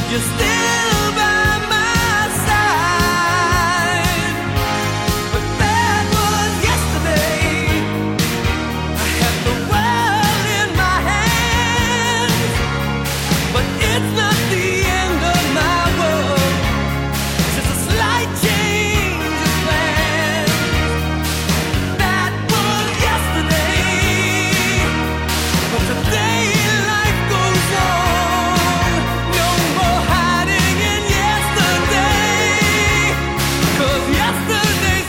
you're still by my side. But that was yesterday. I had the world in my hands, but it's not the end of my world. It's just a slight change of plans. That was yesterday, but today life goes on. No more hiding in yesterday, 'cause yesterday's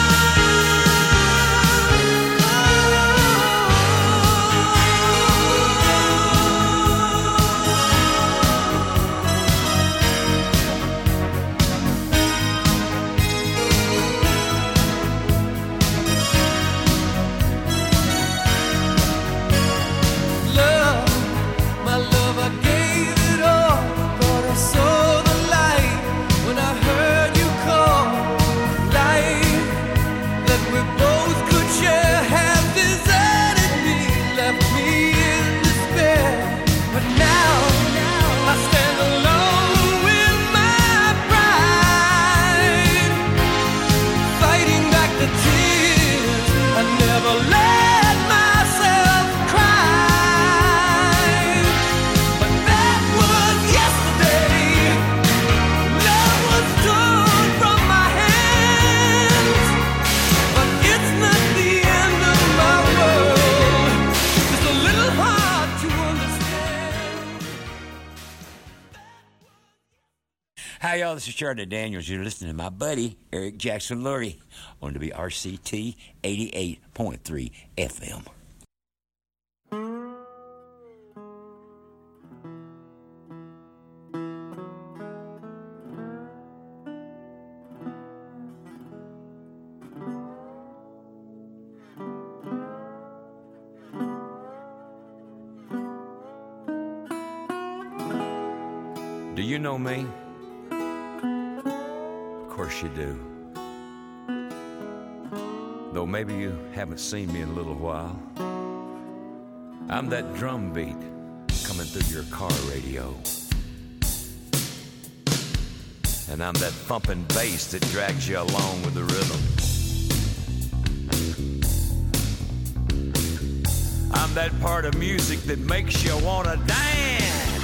love, my love, I gave it all. Thought I saw the light when I heard you call. Life that we both could share has deserted me, left me in despair. But now I stand alone with my pride, fighting back the tears. I never let myself cry. But that was yesterday. Love was torn from my hands, but it's not the end of my world. It's a little hard to understand. Hi, y'all. This is Charlie Daniels. You're listening to my buddy, Eric Jackson Lurie, on WRCT 88.3 FM. Do you know me? Of course you do. Though maybe you haven't seen me in a little while. I'm that drum beat coming through your car radio. And I'm that thumping bass that drags you along with the rhythm. I'm that part of music that makes you want to dance.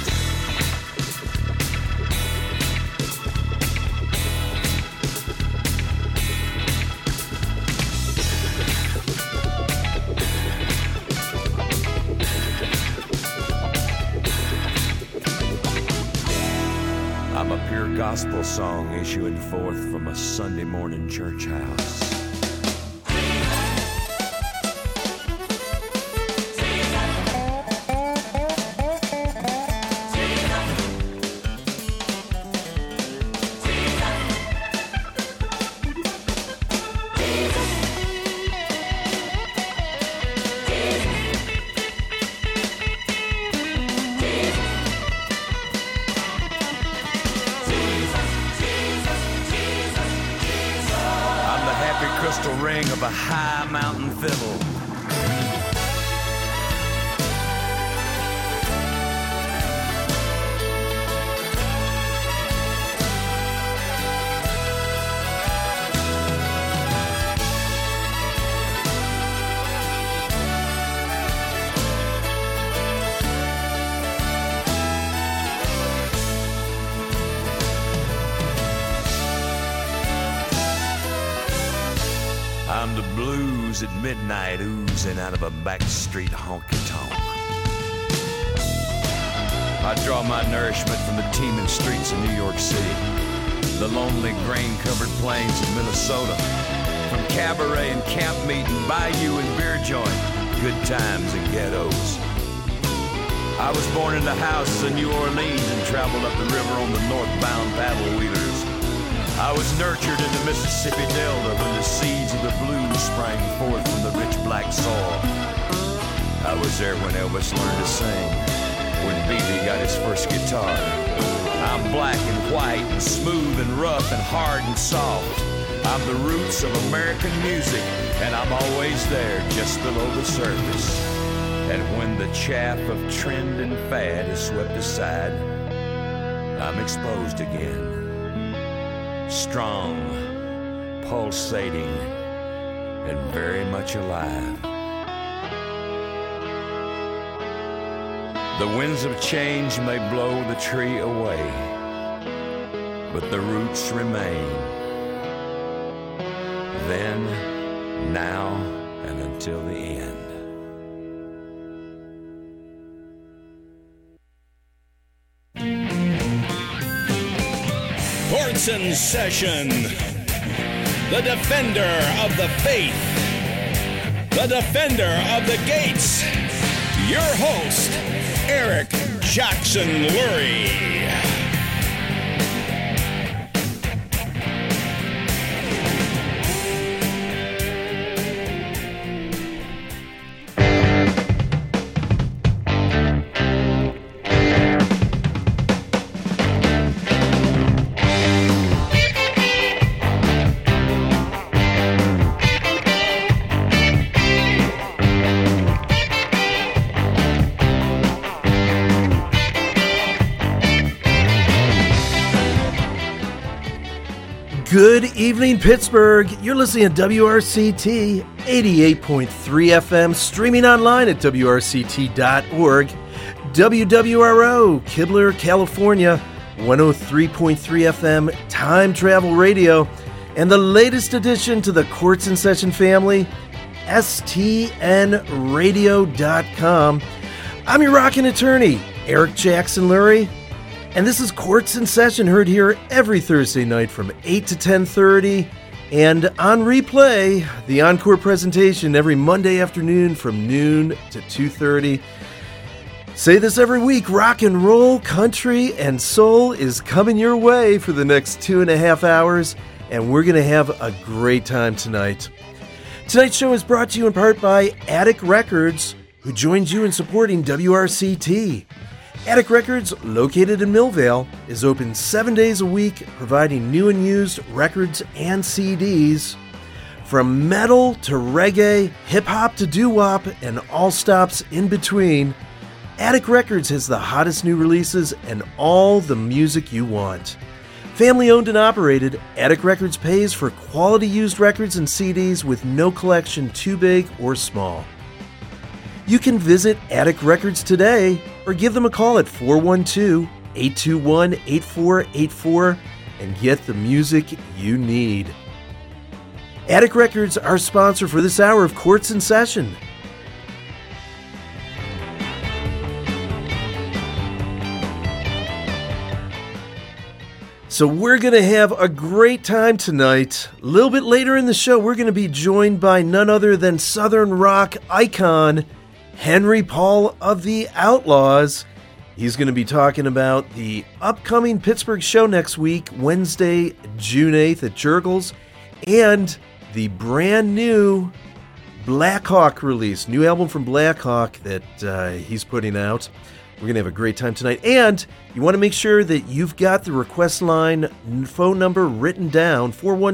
I'm a pure gospel song issuing forth from a Sunday morning church house. Crystal ring of a high mountain fiddle. I'm the blues at midnight oozing out of a backstreet honky-tonk. I draw my nourishment from the teeming streets of New York City, the lonely grain-covered plains of Minnesota, from cabaret and camp meeting, bayou and beer joint, good times and ghettos. I was born in the houses of New Orleans and traveled up the river on the northbound paddle wheelers. I was nurtured in the Mississippi Delta when the seeds of the blues sprang forth from the rich black soil. I was there when Elvis learned to sing, when B.B. got his first guitar. I'm black and white and smooth and rough and hard and soft. I'm the roots of American music, and I'm always there just below the surface. And when the chaff of trend and fad is swept aside, I'm exposed again. Strong, pulsating, and very much alive. The winds of change may blow the tree away, but the roots remain. Then, now, and until the end. Courts in Session. The defender of the faith. The defender of the gates. Your host, Eric Jackson Lurie. Good evening, Pittsburgh. You're listening to WRCT 88.3 FM, streaming online at WRCT.org. WWRO, Kibler, California, 103.3 FM, Time Travel Radio, and the latest addition to the Courts in Session family, STNradio.com. I'm your rockin' attorney, Eric Jackson Lurie. And this is Courts in Session, heard here every Thursday night from 8 to 10:30. And on replay, the encore presentation every Monday afternoon from noon to 2:30. Say this every week, rock and roll, country, and soul is coming your way for the next 2.5 hours. And we're going to have a great time tonight. Tonight's show is brought to you in part by Attic Records, who joins you in supporting WRCT. Attic Records, located in Millvale, is open 7 days a week, providing new and used records and CDs. From metal to reggae, hip-hop to doo-wop, and all stops in between, Attic Records has the hottest new releases and all the music you want. Family owned and operated, Attic Records pays for quality used records and CDs with no collection too big or small. You can visit Attic Records today or give them a call at 412-821-8484 and get the music you need. Attic Records, our sponsor for this hour of Courts in Session. So we're going to have a great time tonight. A little bit later in the show, we're going to be joined by none other than Southern rock icon Henry Paul of the Outlaws. He's going to be talking about the upcoming Pittsburgh show next week, Wednesday, June 8th at Jurgles, and the brand new Blackhawk release, new album from Blackhawk that he's putting out. We're going to have a great time tonight. And you want to make sure that you've got the request line phone number written down,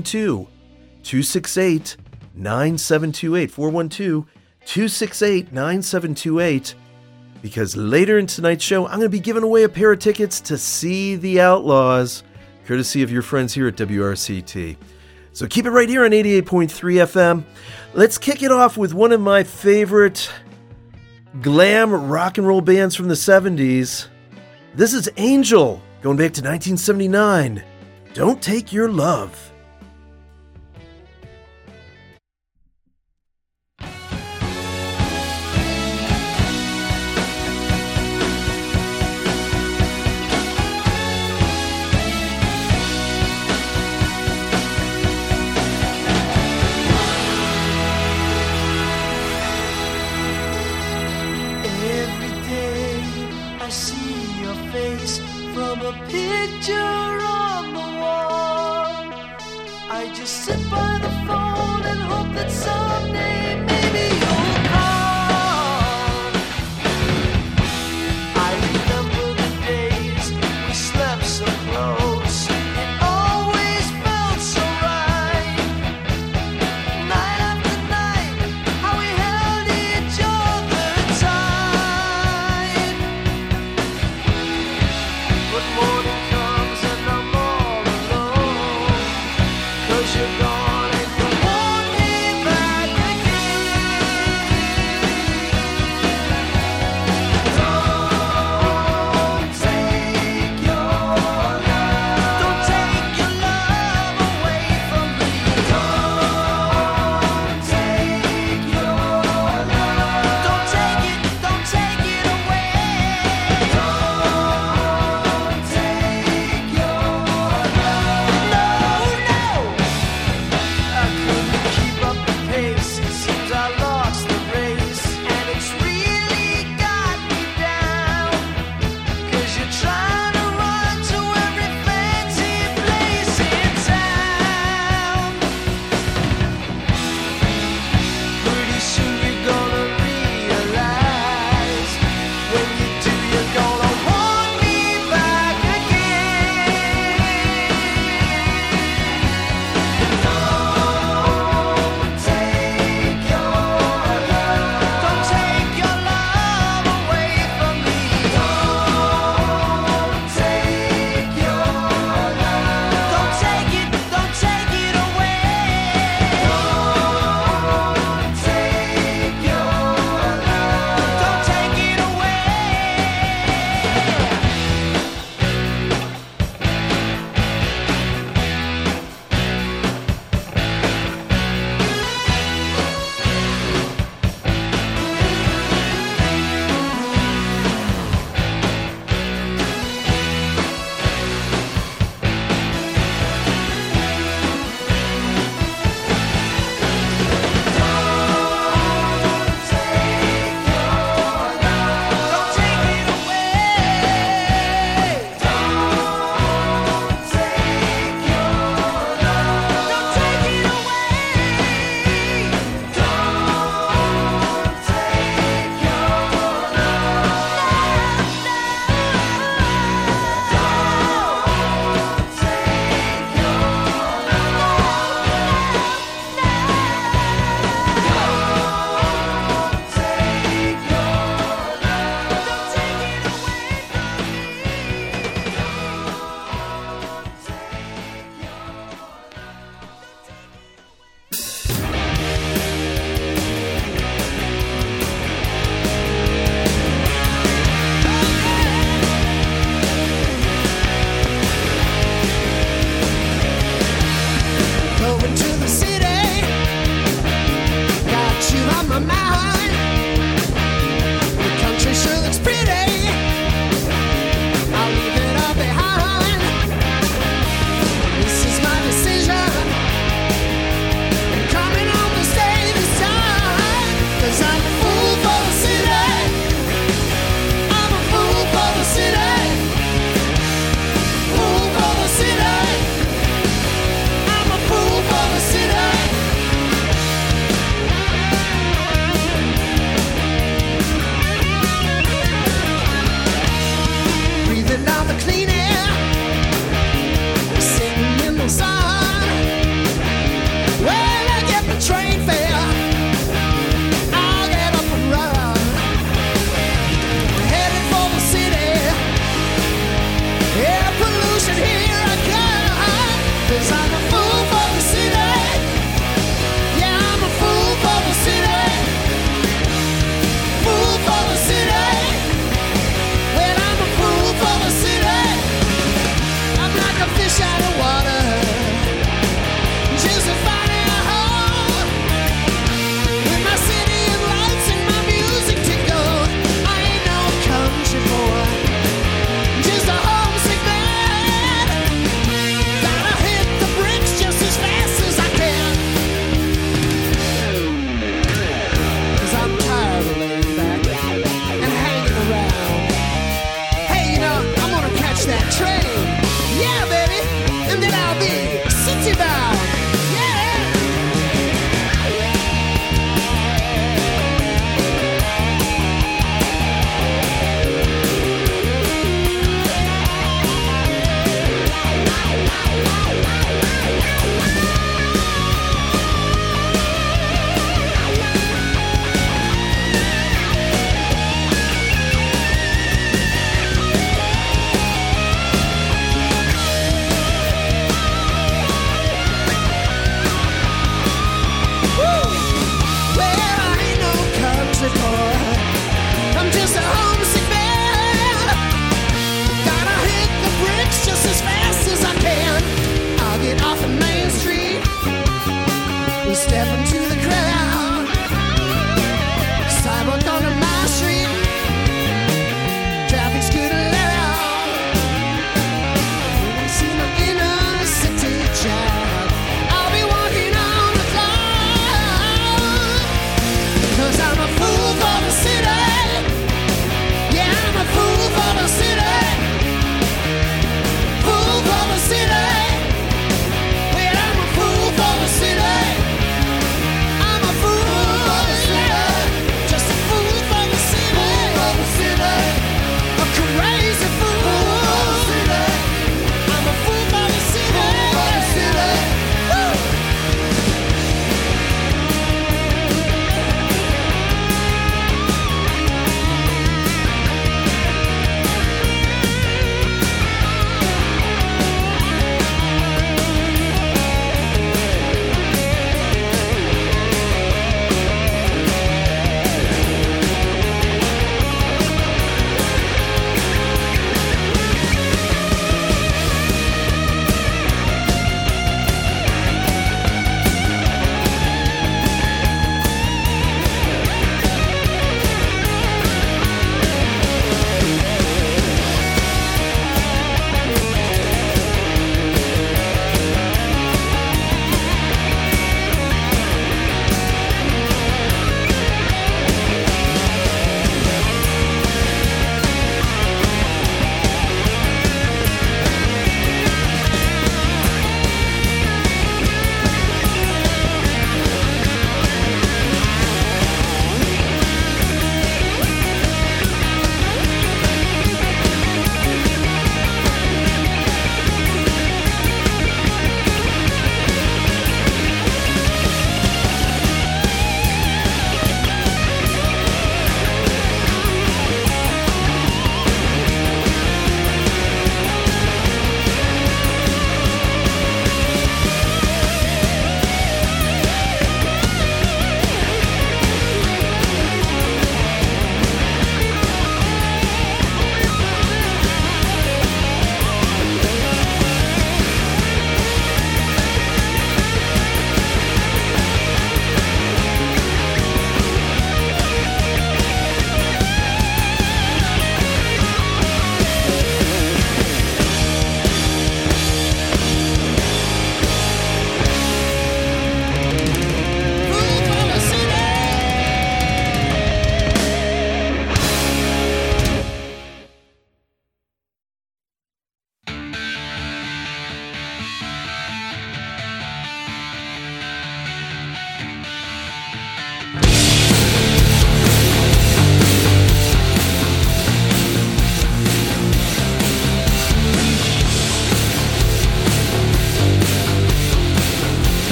412-268-9728, 412-268-9728, because later in tonight's show, I'm going to be giving away a pair of tickets to see the Outlaws, courtesy of your friends here at WRCT. So keep it right here on 88.3 FM. Let's kick it off with one of my favorite glam rock and roll bands from the 70s. This is Angel, going back to 1979. Don't Take Your Love. Morning crazy fool. I'm a fool by the city. Woo!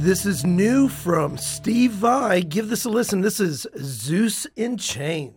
This is new from Steve Vai. Give this a listen. This is Zeus in Chains.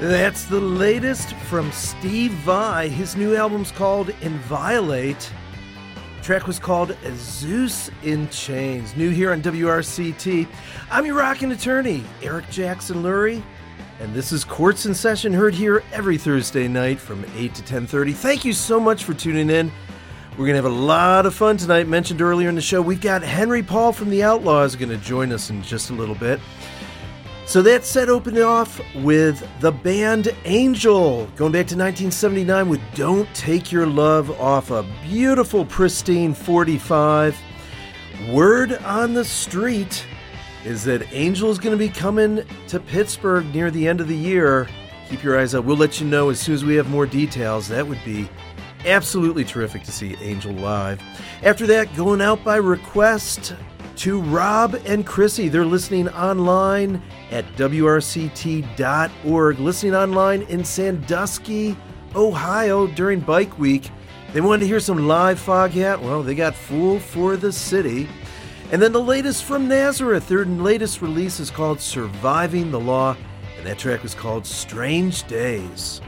That's the latest from Steve Vai. His new album's called Inviolate. The track was called Zeus in Chains. New here on WRCT. I'm your rockin' attorney, Eric Jackson Lurie, and this is Courts in Session, heard here every Thursday night from 8 to 10:30. Thank you so much for tuning in. We're going to have a lot of fun tonight. Mentioned earlier in the show, we've got Henry Paul from The Outlaws going to join us in just a little bit. So that set opened off with the band Angel, going back to 1979 with Don't Take Your Love Off, a beautiful, pristine 45. Word on the street is that Angel is going to be coming to Pittsburgh near the end of the year. Keep your eyes out. We'll let you know as soon as we have more details. That would be absolutely terrific to see Angel live. After that, going out by request to Rob and Chrissy. They're listening online at WRCT.org, listening online in Sandusky, Ohio during Bike Week. They wanted to hear some live Foghat. Well, they got Fool for the City. And then the latest from Nazareth. Their latest release is called Surviving the Law, and that track was called Strange Days.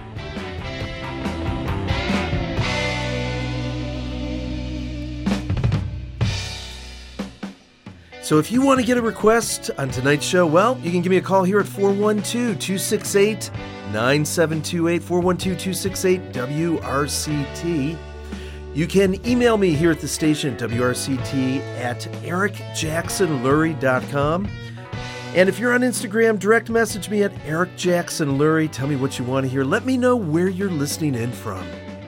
So if you want to get a request on tonight's show, well, you can give me a call here at 412-268-9728, 412-268-WRCT. You can email me here at the station, WRCT, at ericjacksonlurie.com. And if you're on Instagram, direct message me at ericjacksonlurie. Tell me what you want to hear. Let me know where you're listening in from.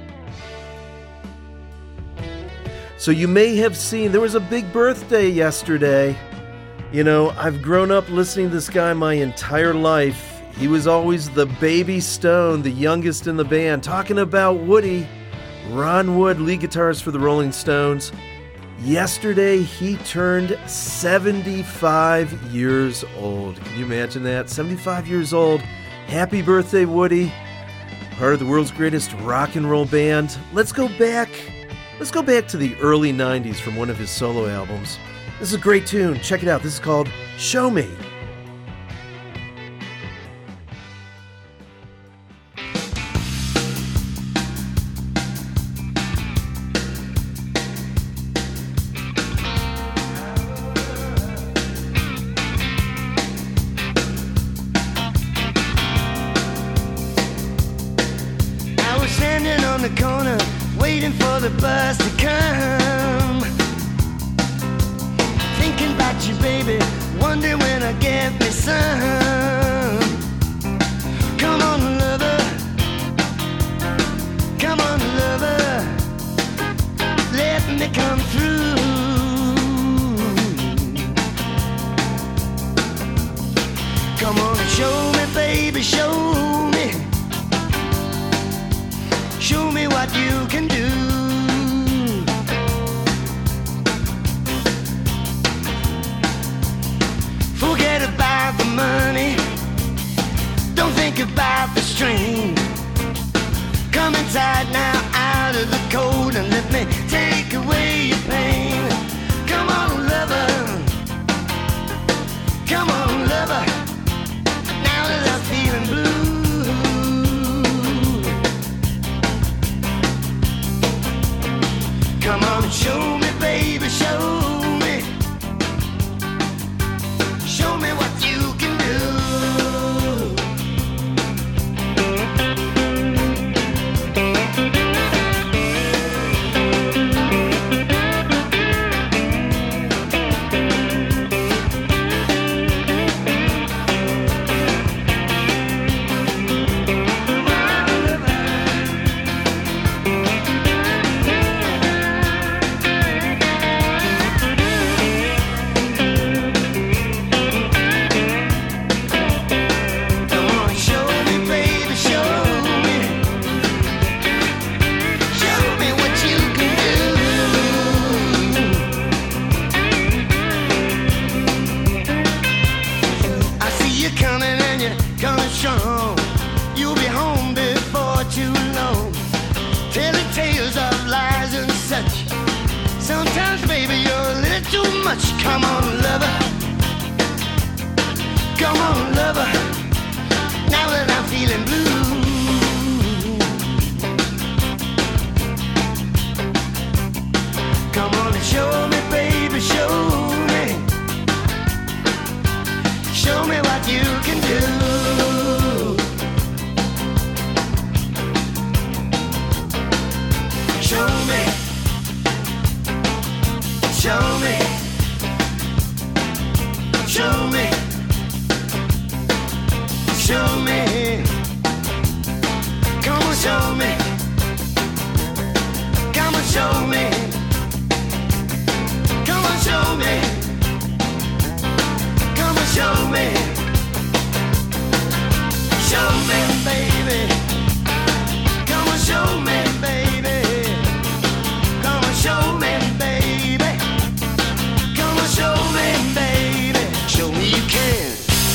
So you may have seen, there was a big birthday yesterday. You know, I've grown up listening to this guy my entire life. He was always the baby Stone, the youngest in the band. Talking about Woody, Ron Wood, lead guitarist for the Rolling Stones. Yesterday, he turned 75 years old. Can you imagine that? 75 years old. Happy birthday, Woody. Part of the world's greatest rock and roll band. Let's go back to the early 90s from one of his solo albums. This is a great tune. Check it out. This is called Show Me. I was standing on the corner waiting for the bus to come, thinking about you, baby, wondering when I get me some. Come on, lover, come on, lover, let me come through. Come on, show me, baby, show me. Show me what you can do. Forget about the money. Don't think about the strain. Come inside now, out of the cold, and let me take away your pain. Come on, lover. Come on, lover. Now that I'm feeling blue. Come on, show me, baby, show me. Show me what you can do. Much. Come on, lover. Come on, lover. now that I'm feeling blue. Come on and show me, baby, show me. Show me what you can do. Show me. Show me. Show me. Show me. Come on, show me. Come on, show me. Come on, show me. Come on, show me. Show me, baby. Come on, show me, baby. Come on, show me, baby. Come on, show me, baby. Show me you can.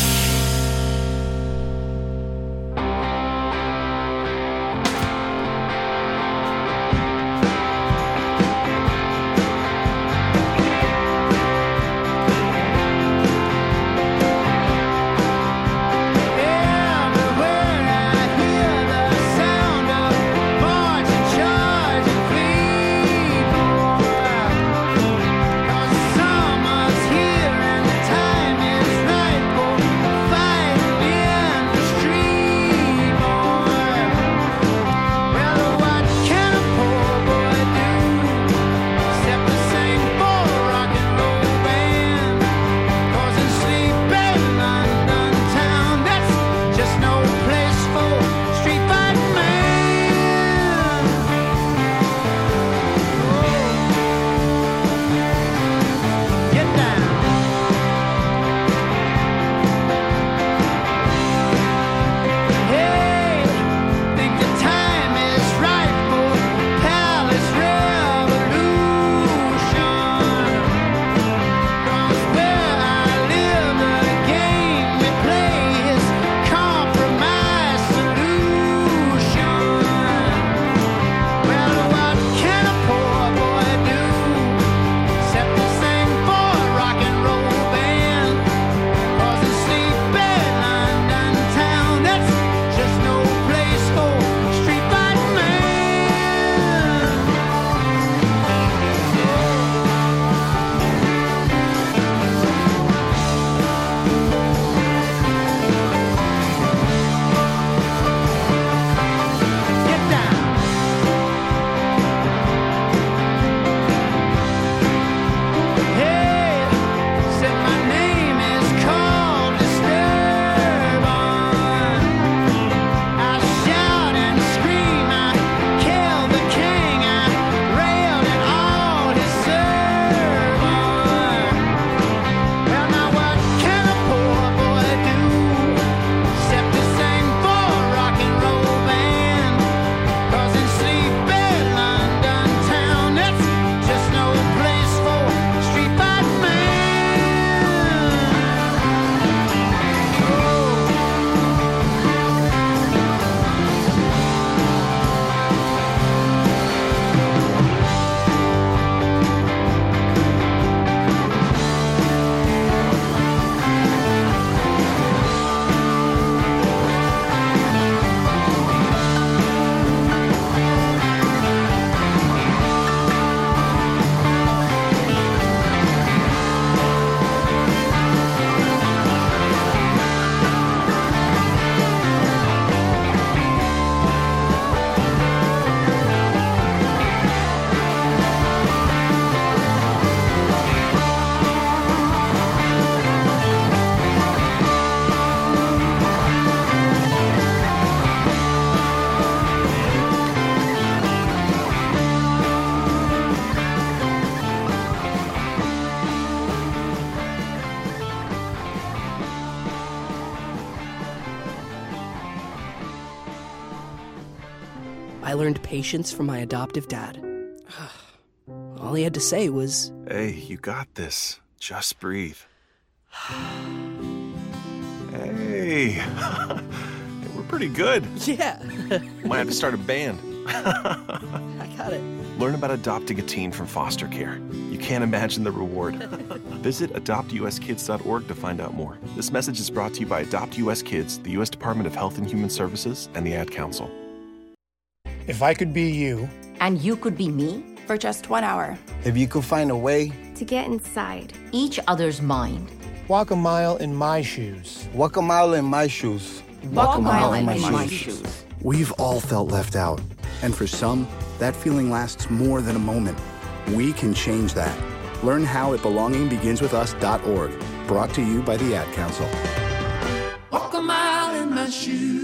I learned patience from my adoptive dad. All he had to say was, "Hey, you got this. Just breathe." Hey, we're pretty good. yeah, Might have to start a band. I got it. Learn about adopting a teen from foster care. You can't imagine the reward. Visit adoptuskids.org to find out more. This message is brought to you by Adopt US Kids, the U.S. Department of Health and Human Services, and the Ad Council. If I could be you. And you could be me for just 1 hour. If you could find a way to get inside each other's mind. Walk a mile in my shoes. Walk a mile in my shoes. Walk a mile in my shoes. We've all felt left out. And for some, that feeling lasts more than a moment. We can change that. Learn how at belongingbeginswithus.org. Brought to you by the Ad Council. Walk a mile in my shoes.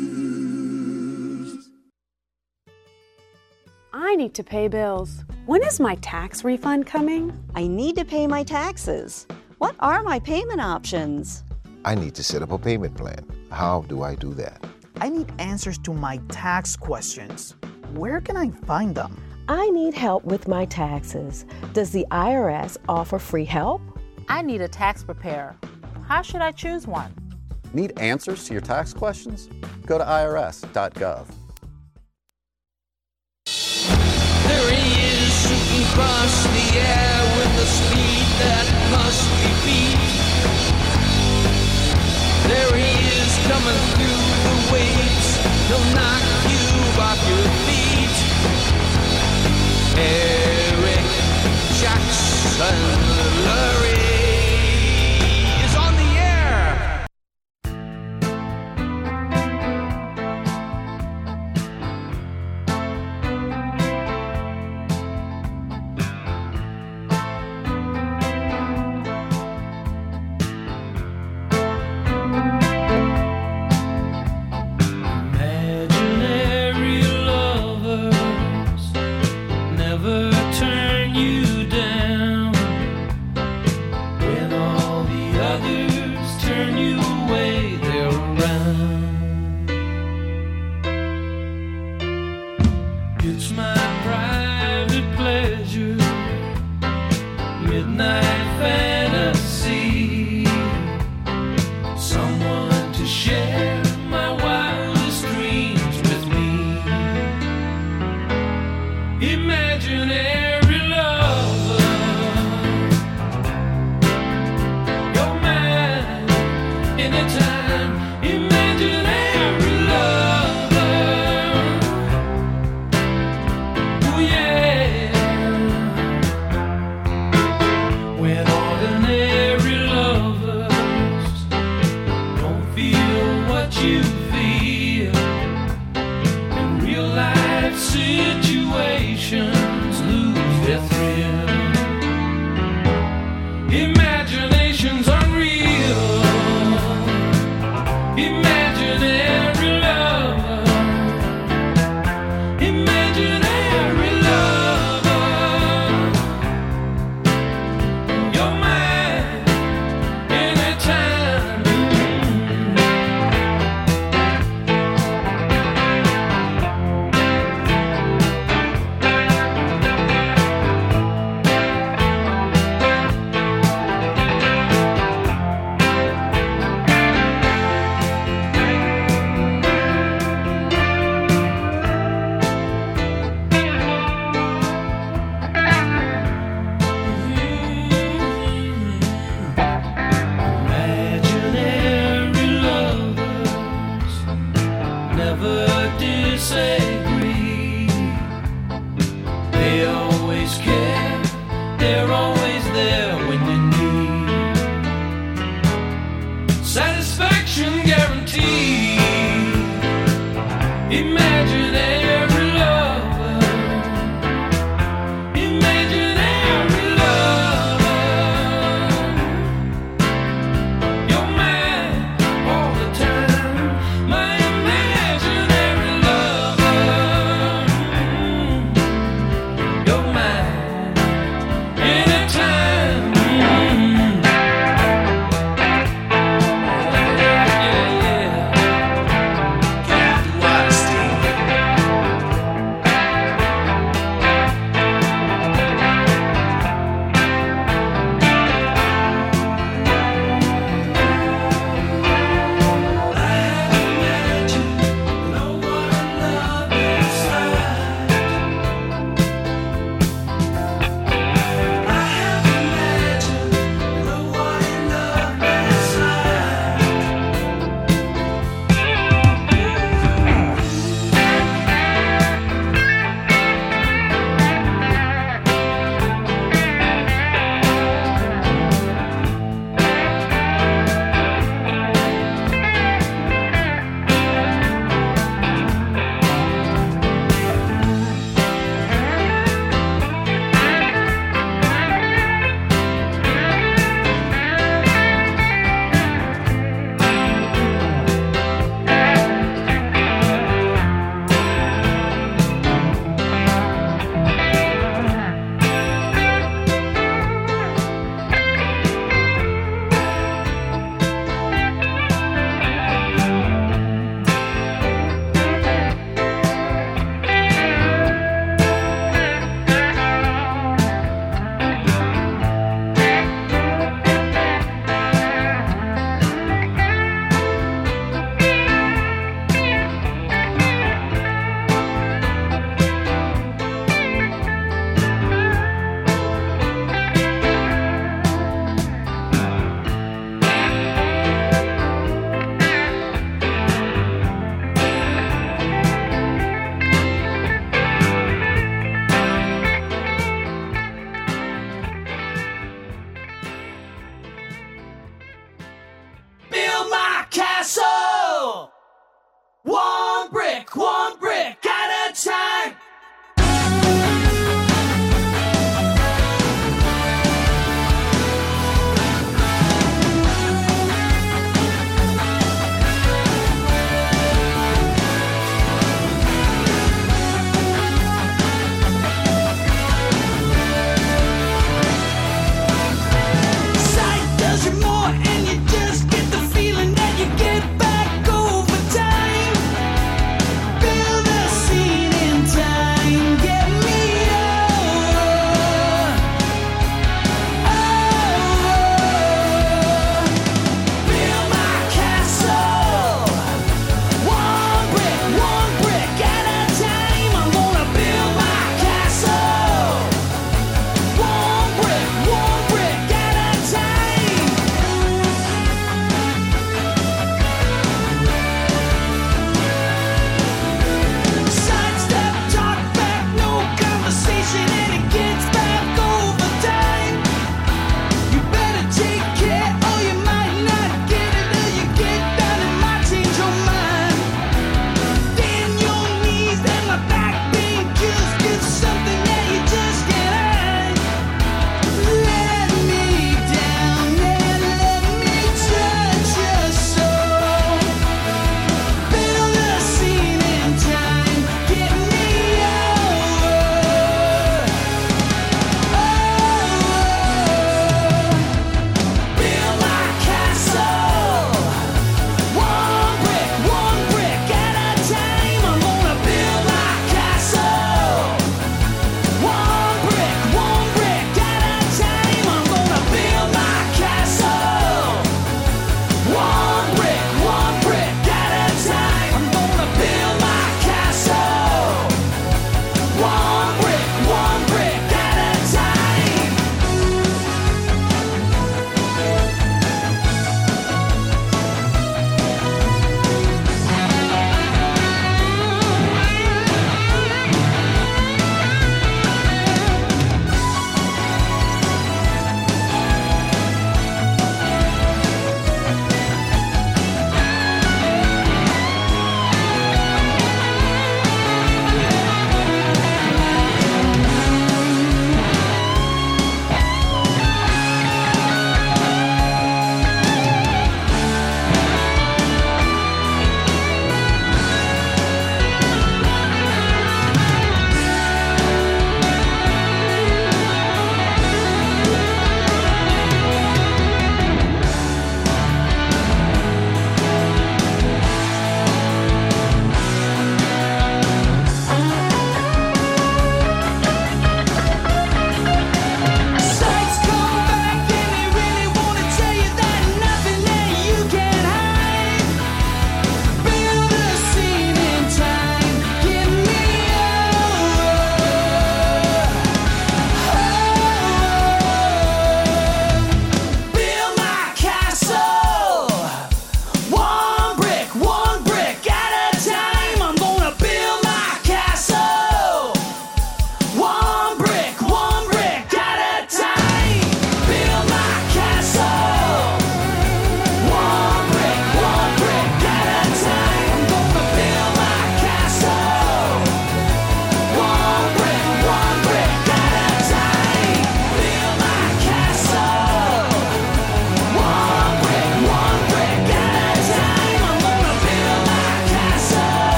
I need to pay bills. When is my tax refund coming? I need to pay my taxes. What are my payment options? I need to set up a payment plan. How do I do that? I need answers to my tax questions. Where can I find them? I need help with my taxes. Does the IRS offer free help? I need a tax preparer. How should I choose one? Need answers to your tax questions? Go to irs.gov. There he is, shooting across the air with the speed that must be beat. There he is, coming through the waves. He'll knock you off your feet. Eric Jackson Lurie is on the air.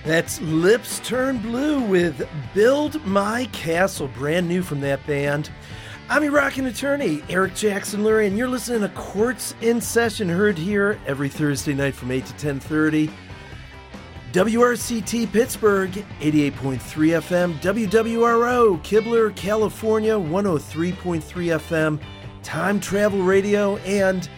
That's Lips Turn Blue with Build My Castle, brand new from that band. I'm your rockin' attorney, Eric Jackson Lurie, and you're listening to Courts in Session, heard here every Thursday night from 8 to 10:30. WRCT Pittsburgh, 88.3 FM. WWRO, Kibler, California, 103.3 FM. Time Travel Radio, and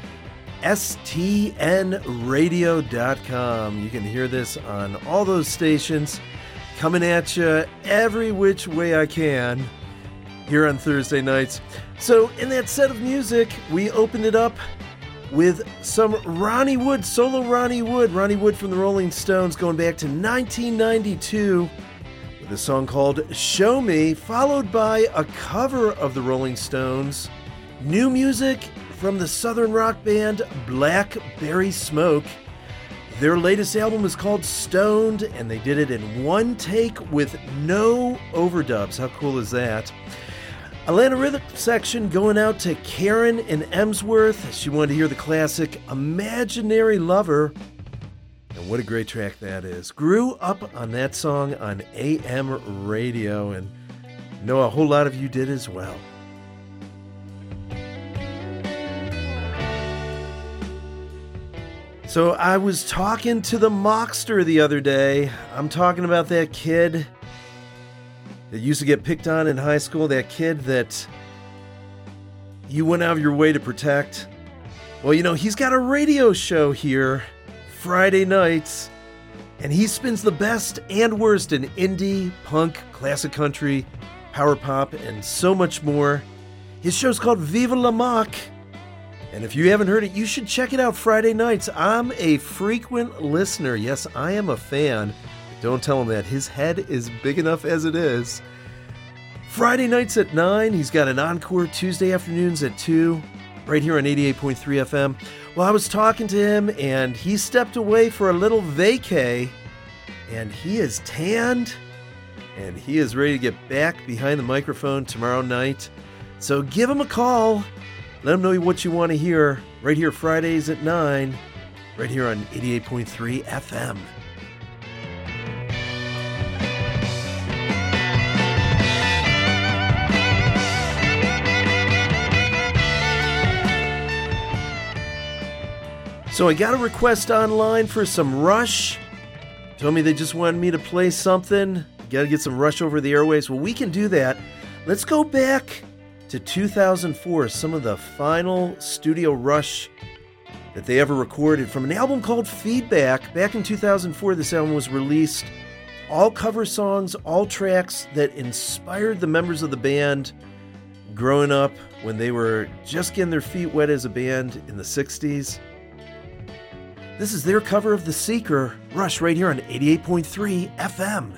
STNradio.com. You can hear this on all those stations, coming at you every which way I can here on Thursday nights. So in that set of music, we opened it up with some Ronnie Wood, solo Ronnie Wood from the Rolling Stones, going back to 1992 with a song called Show Me, followed by a cover of the Rolling Stones, new music from the southern rock band Blackberry Smoke. Their latest album is called Stoned, and they did it in one take with no overdubs. How cool is that? Atlanta Rhythm section going out to Karen in Emsworth. She wanted to hear the classic Imaginary Lover. And what a great track that is. Grew up on that song on AM radio, and I know a whole lot of you did as well. So I was talking to the Mockster the other day. I'm talking about that kid that used to get picked on in high school, that kid that you went out of your way to protect. Well, you know, he's got a radio show here Friday nights, and he spins the best and worst in indie, punk, classic country, power pop, and so much more. His show's called Viva La Mock. And if you haven't heard it, you should check it out Friday nights. I'm a frequent listener. Yes, I am a fan. Don't tell him that. His head is big enough as it is. Friday nights at 9. He's got an encore Tuesday afternoons at 2. Right here on 88.3 FM. Well, I was talking to him, and he stepped away for a little vacay. And he is tanned. And he is ready to get back behind the microphone tomorrow night. So give him a call. Let them know what you want to hear right here Fridays at 9, right here on 88.3 FM. So I got a request online for some Rush. Told me they just wanted me to play something. Got to get some Rush over the airways. Well, we can do that. Let's go back to 2004, some of the final studio Rush that they ever recorded from an album called Feedback. Back in 2004, this album was released. All cover songs, all tracks that inspired the members of the band growing up when they were just getting their feet wet as a band in the 60s. This is their cover of The Seeker, Rush, right here on 88.3 FM.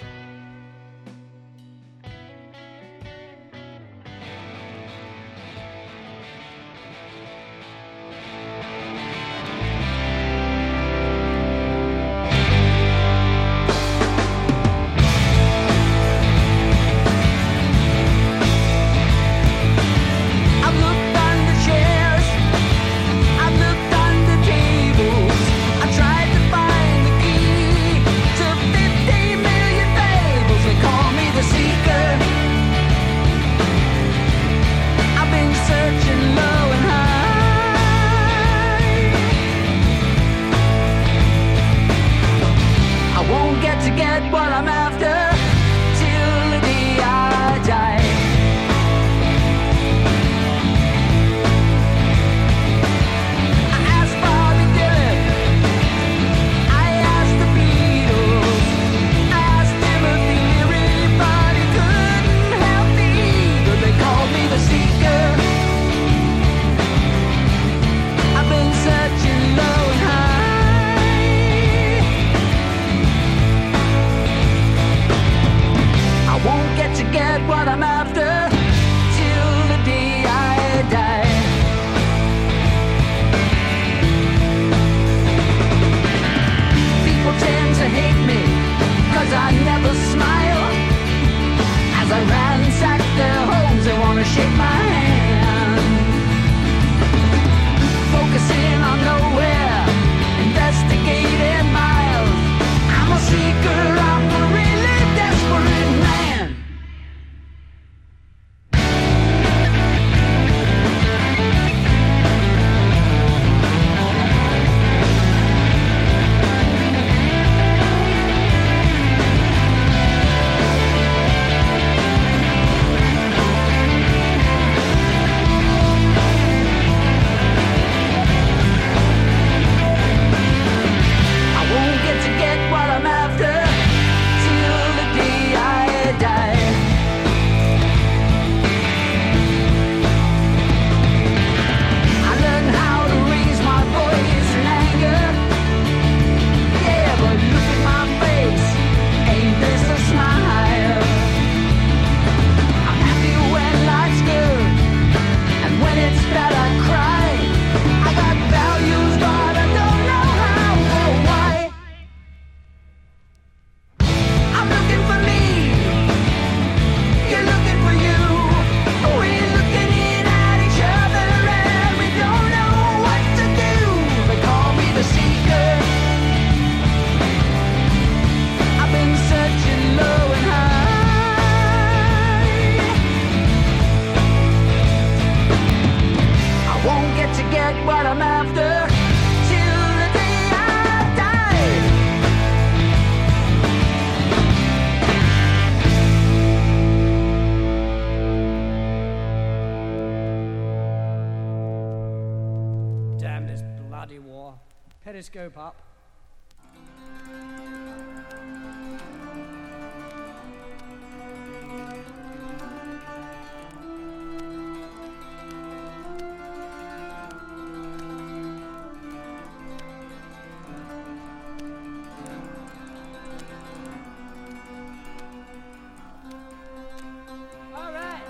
periscope up. All right.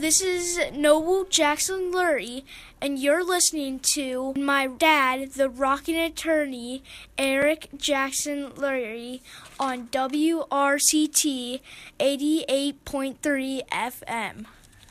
this is Noble Jackson Lurie, and you're listening to my dad, the rockin' attorney, Eric Jackson Lurie, on WRCT 88.3 FM.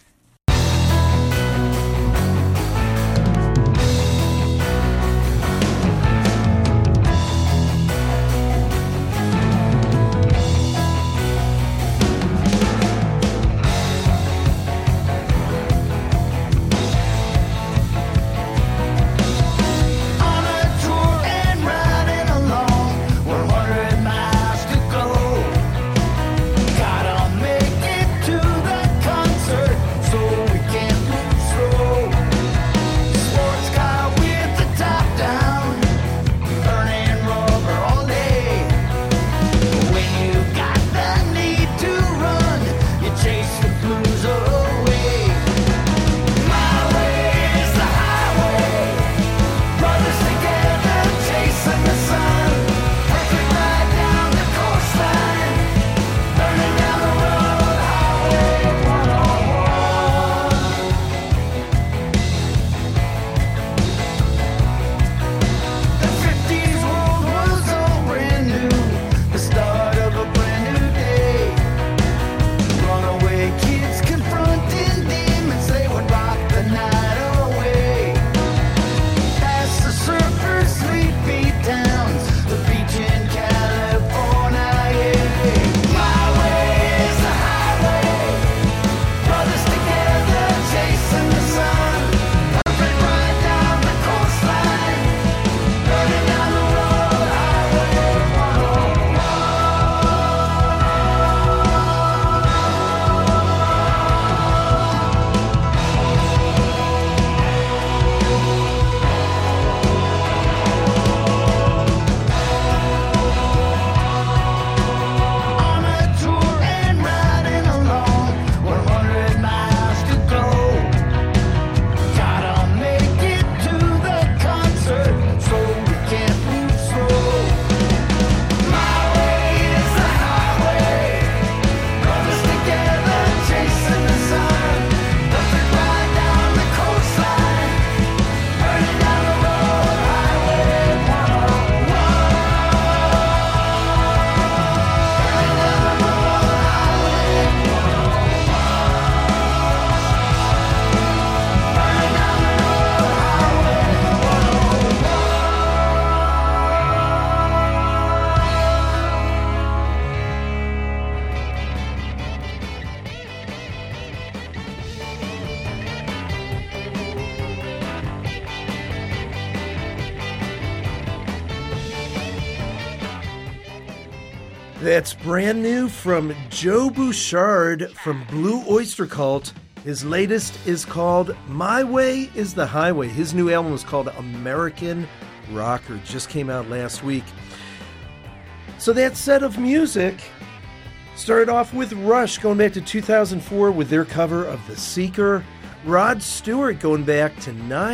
That's brand new from Joe Bouchard from Blue Oyster Cult. His latest is called My Way is the Highway. His new album is called American Rocker. Just came out last week. So that set of music started off with Rush going back to 2004 with their cover of The Seeker. Rod Stewart going back to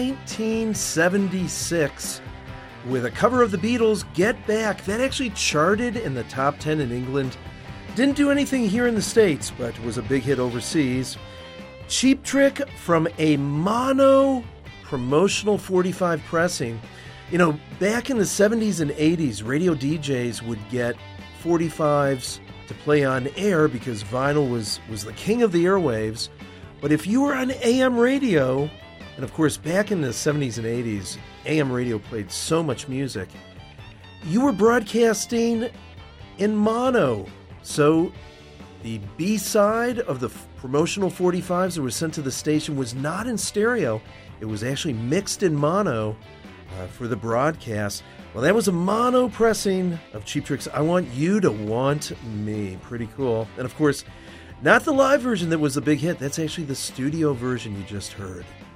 1976 with a cover of the Beatles, Get Back. That actually charted in the top 10 in England. Didn't do anything here in the States, but was a big hit overseas. Cheap Trick from a mono promotional 45 pressing. You know, back in the 70s and 80s, radio DJs would get 45s to play on air because vinyl was the king of the airwaves. But if you were on AM radio, and of course back in the 70s and 80s, AM radio played so much music, you were broadcasting in mono. So the B-side of the promotional 45s that were sent to the station was not in stereo. It was actually mixed in mono for the broadcast. Well, that was a mono pressing of Cheap Trick's I Want You to Want Me. Pretty cool. And of course, not the live version that was a big hit. That's actually the studio version you just heard.